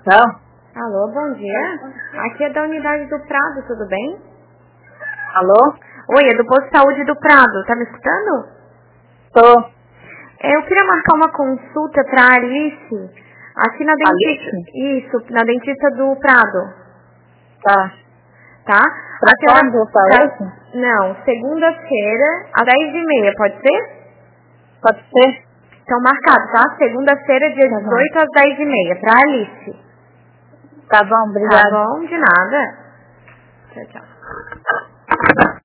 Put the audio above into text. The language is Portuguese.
Não? Alô, bom dia. Aqui é da unidade do Prado, tudo bem? Alô? Oi, é do posto de saúde do Prado, tá me escutando? Tô. Eu queria marcar uma consulta pra Alice, aqui na dentista. Alice? Isso, na dentista do Prado, Tá. tá? Pra A senhora... quando tá hoje? Não, segunda-feira, às 10h30, pode ser? Pode ser? Então marcado, tá? Segunda-feira, dia Tá 18 às 10h30, pra Alice. Tá bom, obrigada. Tá bom, de nada. Tchau, tchau.